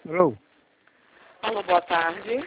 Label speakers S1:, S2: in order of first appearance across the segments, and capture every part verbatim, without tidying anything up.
S1: Alô?
S2: Alô, boa tarde.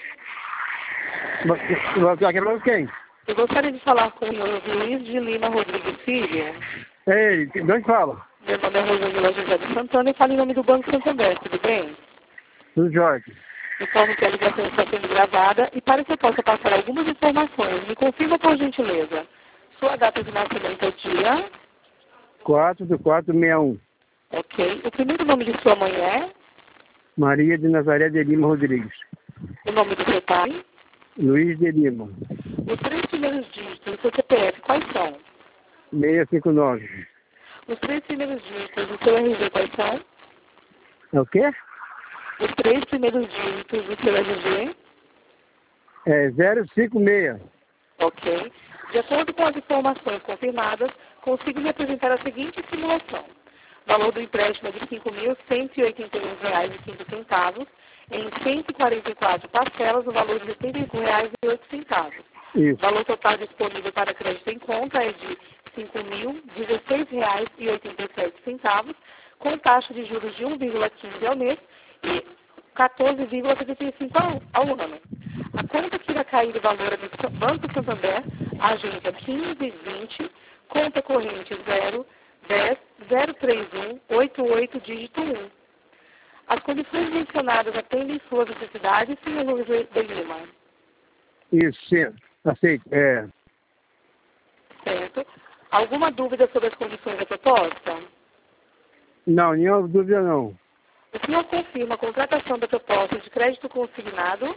S1: Boa tarde, é quem?
S2: Eu gostaria de falar com o senhor Luiz de Lima Rodrigues Filho.
S1: Ei, de onde fala?
S2: Meu nome é Rosângela José de Santana e falo em nome do Banco Santander, tudo bem?
S1: Tudo Jorge.
S2: Informo que a ligação está sendo gravada e para que eu possa passar algumas informações, me confirma por gentileza. Sua data de nascimento é o dia?
S1: quatro do quatro sessenta e um.
S2: Ok. O primeiro nome de sua mãe é?
S1: Maria de Nazaré de Lima Rodrigues.
S2: O nome do seu pai?
S1: Luiz de Lima.
S2: Os três primeiros dígitos do seu C P F, quais são?
S1: seiscentos e cinquenta e nove.
S2: Os três primeiros dígitos do seu R G, quais são?
S1: É o quê?
S2: Os três primeiros dígitos do seu R G?
S1: É zero cinco seis.
S2: Ok. De acordo com as informações confirmadas, consigo lhe apresentar a seguinte simulação. Valor do empréstimo é de cinco mil cento e oitenta e um reais e cinco centavos, em cento e quarenta e quatro parcelas, o valor de setenta e cinco reais e oito centavos.
S1: Isso.
S2: O valor total disponível para crédito em conta é de cinco mil dezesseis reais e oitenta e sete centavos, com taxa de juros de um vírgula quinze ao mês e quatorze vírgula setenta e cinco ao, ao ano. A conta que irá cair o valor é do Banco Santander, agência quinze vinte, conta corrente zero dez zero trinta e um oitenta e oito, dígito um. As condições mencionadas atendem suas necessidades, senhor Luiz de Lima.
S1: Isso, sim. Aceito. É.
S2: Certo? Alguma dúvida sobre as condições da proposta?
S1: Não, nenhuma dúvida não.
S2: O senhor confirma a contratação da proposta de crédito consignado?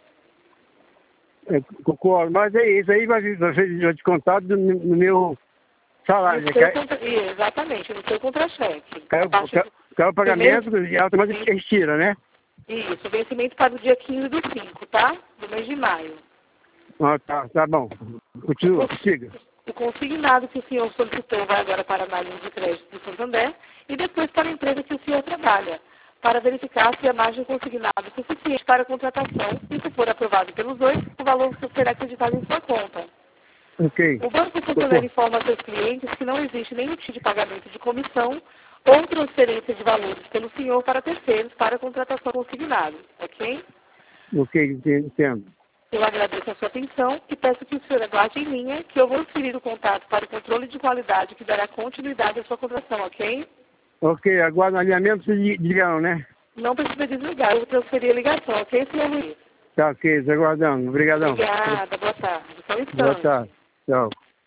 S1: É, concordo, mas é isso aí vai vai ser descontado no, no meu salário,
S2: No
S1: né?
S2: seu
S1: Cai,
S2: contra... Exatamente, no seu contra-cheque.
S1: cai,
S2: A partir
S1: cai,
S2: do
S1: cai o pagamento
S2: primeiro...
S1: e automaticamente retira, né?
S2: Isso, vencimento para o dia quinze do cinco, tá? Do mês de maio.
S1: Ah, tá, tá bom.
S2: O,
S1: Continua,
S2: cons-
S1: siga.
S2: o consignado que o senhor solicitou vai agora para a análise de crédito do Santander e depois para a empresa que o senhor trabalha, para verificar se a margem consignada é suficiente para a contratação e, se for aprovado pelos dois, o valor será acreditado em sua conta.
S1: Ok.
S2: O Banco Santander
S1: Concordo.
S2: informa a seus clientes que não existe nenhum tipo de pagamento de comissão ou transferência de valores pelo senhor para terceiros para a contratação consignada, ok?
S1: Ok, entendo.
S2: Eu agradeço a sua atenção e peço que o senhor aguarde em linha, que eu vou transferir o contato para o controle de qualidade que dará continuidade à sua contratação, ok?
S1: Ok, aguardo o alinhamento de ligaram, né?
S2: Não precisa desligar, eu vou transferir a ligação, ok, senhor Luiz?
S1: Tá, ok, aguardando. Obrigadão.
S2: Obrigada, boa tarde. Só um
S1: Boa
S2: instante.
S1: tarde. Tchau.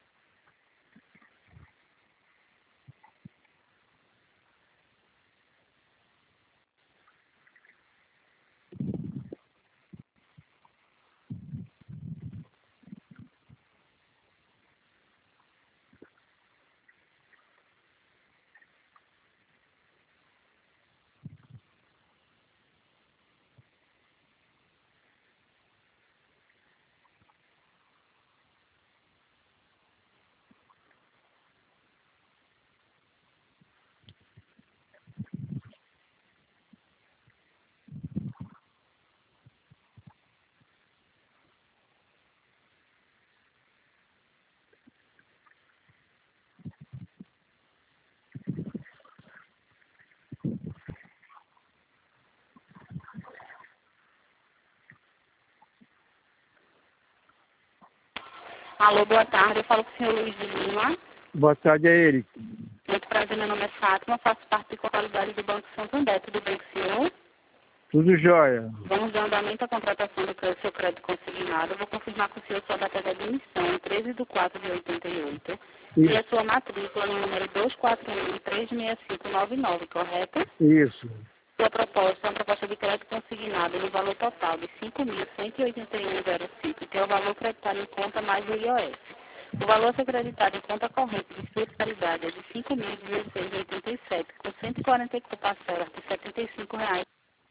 S2: Alô, boa tarde. Eu falo com o senhor Luiz de Lima.
S1: Boa tarde a ele.
S2: Muito prazer, meu nome é Fátima, faço parte de contabilidade do Banco Santander. Tudo bem com o senhor?
S1: Tudo jóia.
S2: Vamos dar andamento à contratação do seu crédito consignado. Eu vou confirmar com o senhor sua data de admissão, treze de quatro de oitenta e oito. E
S1: Isso.
S2: a sua matrícula no número dois quatro um três seis cinco nove nove, correto?
S1: Isso.
S2: Sua proposta é uma proposta de crédito consignado no valor total de cinco mil cento e oitenta e um vírgula zero cinco, que é o valor creditado em conta mais o I O F. O valor a ser creditado em conta corrente de sua totalidade é de cinco mil dezesseis vírgula oitenta e sete, com cento e quarenta e quatro parcelas de setenta e cinco reais.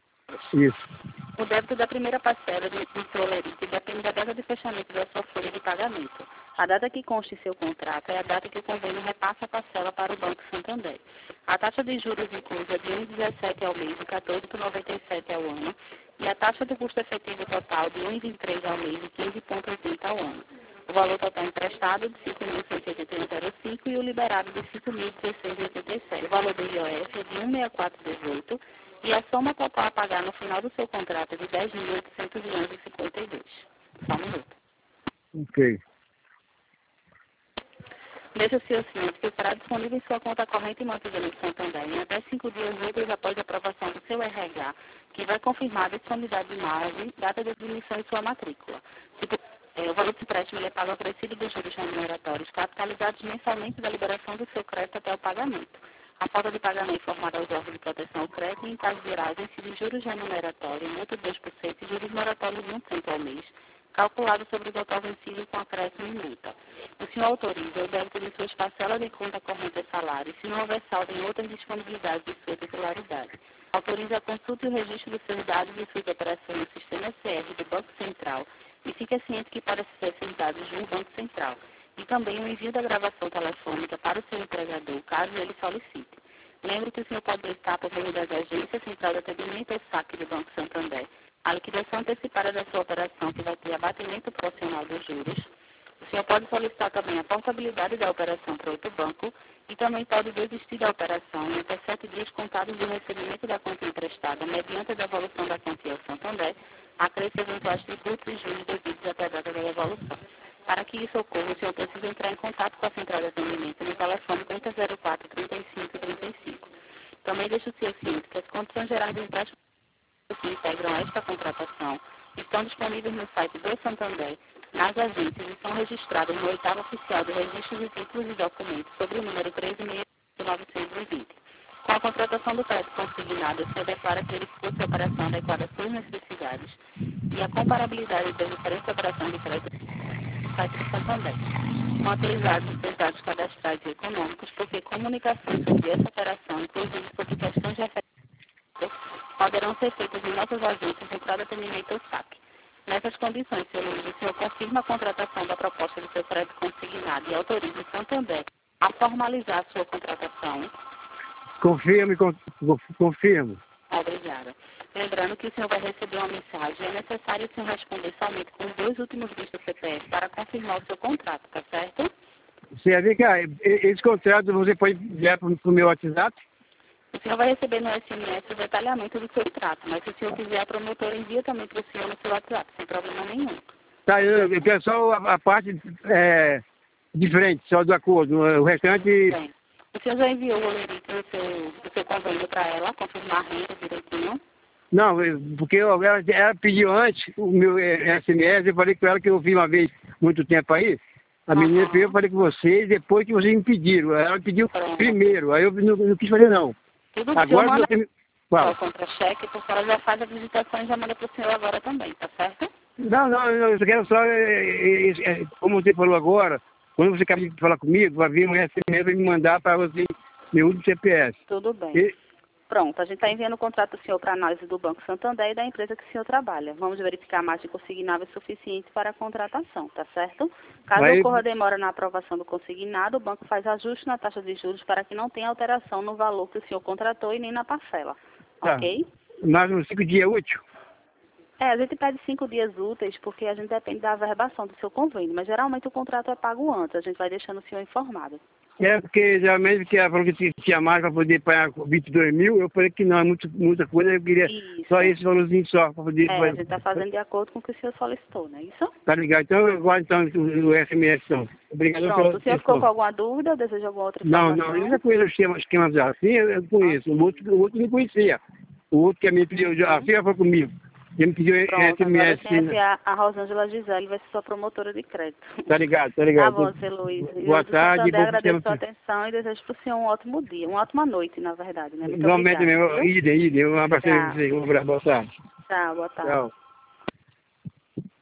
S1: Isso.
S2: O débito da primeira parcela do introlerite depende da data de fechamento da sua folha de pagamento. A data que consta em seu contrato é a data que o convênio repassa a parcela para o Banco Santander. A taxa de juros inclusa é de um vírgula dezessete ao mês e quatorze vírgula noventa e sete ao ano, e a taxa de custo efetivo total de um vírgula vinte e três ao mês e quinze vírgula oitenta ao ano. O valor total emprestado de cinco mil cento e oitenta e um vírgula zero cinco e o liberado de cinco mil dezesseis vírgula oitenta e sete. O valor do I O F é de cento e sessenta e quatro vírgula dezoito e a soma total a pagar no final do seu contrato é de dez mil oitocentos e onze vírgula cinquenta e dois. Só um minuto.
S1: Ok.
S2: Deixa o senhor ciente que estará disponível em sua conta corrente e mantida no Santander em até cinco dias úteis após a aprovação do seu R H, que vai confirmar a disponibilidade de margem, data de admissão e sua matrícula. Se, é, o valor de empréstimo ele é pago acrescido dos juros remuneratórios capitalizados mensalmente da liberação do seu crédito até o pagamento. A falta de pagamento informará os órgãos de proteção ao crédito e, em casos gerais, incide juros remuneratórios, multa de dois por cento e juros moratórios de um por cento ao mês, calculado sobre o total vencido com acréscimo e multa. O senhor autoriza o débito de suas parcelas de conta corrente e salário, se não houver saldo em outras disponibilidades de sua titularidade. Autoriza a consulta e o registro dos seus dados e suas operações no sistema S R do Banco Central e fica ciente que para acessar esses dados de um Banco Central. E também o envio da gravação telefônica para o seu empregador, caso ele solicite. Lembre que o senhor pode estar por meio das agências Central de Atendimento ao Saque do Banco Santander a liquidação antecipada da sua operação, que vai ter abatimento proporcional dos juros. O senhor pode solicitar também a portabilidade da operação para outro banco e também pode desistir da operação em até sete dias contados do recebimento da conta emprestada, mediante a devolução da quantia ao Santander, acresce eventuais tributos e juros devidos até a data da devolução. Para que isso ocorra, o senhor precisa entrar em contato com a Central de Atendimento no telefone trinta zero quatro, trinta e cinco, trinta e cinco. Também deixo o senhor ciente que as condições gerais do empréstimo que integram esta contratação estão disponíveis no site do Santander, nas agências e são registradas no oitavo oficial do Registro de Títulos e Documentos sobre o número treze mil novecentos e vinte. Com a contratação do crédito consignado, o senhor declara que verificou se a operação adequada às suas necessidades e a comparabilidade das diferentes operações de crédito no site do Santander. São atualizados os seus dados cadastrais e econômicos, porque comunicações sobre essa operação, inclusive sobre questões referentes, poderão ser feitas em nossas agências Central de Atendimento ao Saque. Nessas condições, senhor Luiz, o senhor confirma a contratação da proposta do seu crédito consignado e autoriza o Santander a formalizar a sua contratação?
S1: Confirme, confirmo.
S2: Obrigada. Lembrando que o senhor vai receber uma mensagem, é necessário o senhor responder somente com os dois últimos dígitos do C P F para confirmar o seu contrato, tá certo?
S1: Você vê que esse contrato você pode enviar para o meu WhatsApp?
S2: O senhor vai receber no S M S o detalhamento do seu contrato, mas se o senhor quiser, a promotora envia também para o senhor no seu WhatsApp, sem problema nenhum.
S1: Tá, eu, eu quero só a, a parte é, diferente, só do acordo, o restante...
S2: Bem, o senhor já enviou o link do seu, do seu convênio para ela, confirmar a renda direitinho?
S1: Não, porque eu, ela, ela pediu antes o meu S M S, eu falei com ela que eu vi uma vez, muito tempo aí, a uhum. menina pediu, eu falei com vocês, depois que vocês me pediram, ela me pediu Pronto. primeiro, aí eu não, não quis fazer não.
S2: Tudo
S1: agora
S2: manda
S1: você... Qual?
S2: Contra-cheque, porque ela já faz a visitação e já manda para o senhor agora também, tá certo?
S1: Não, não, eu quero só, é, é, como você falou agora, quando você acaba de falar comigo, vai vir um S M S para me mandar para você meu último C P S.
S2: Tudo bem.
S1: E...
S2: Pronto, a gente está enviando o contrato do senhor para análise do Banco Santander e da empresa que o senhor trabalha. Vamos verificar a margem consignável suficiente para a contratação, tá certo? Caso vai... ocorra demora na aprovação do consignado, o banco faz ajuste na taxa de juros para que não tenha alteração no valor que o senhor contratou e nem na parcela,
S1: tá.
S2: Ok?
S1: Mais uns cinco dias úteis?
S2: É, a gente pede cinco dias úteis porque a gente depende da averbação do seu convênio, mas geralmente o contrato é pago antes, a gente vai deixando o senhor informado.
S1: É, porque geralmente que ela falou que tinha mais para poder pagar vinte e dois mil, eu falei que não, é muito, muita coisa, eu queria
S2: isso.
S1: Só esse valorzinho só para poder...
S2: É, a gente está fazendo de acordo com o que o senhor solicitou, não é isso?
S1: Tá ligado, então eu guardo então, o S M S então. Obrigado.
S2: Pronto,
S1: pela...
S2: o senhor ficou com alguma dúvida ou deseja alguma outra informação?
S1: Não, não, eu já conheço o esquema, esquema já, assim eu conheço, o outro, o outro não conhecia, o outro que me pediu, assim ela falou comigo. Ele me pediu
S2: Pronto,
S1: S M S.
S2: Agora tem a, a Rosângela Gisele, vai ser sua promotora de crédito.
S1: Tá ligado, tá ligado.
S2: Tá bom, seu Luiz.
S1: Boa tarde.
S2: Eu agradeço a sua atenção e desejo para o senhor um ótimo dia, uma ótima noite, na verdade, né? Muito
S1: Igualmente
S2: obrigada.
S1: mesmo, idem, idem, um abraço aí, um abraço, boa tarde.
S2: Tchau, boa tarde.
S1: Tchau.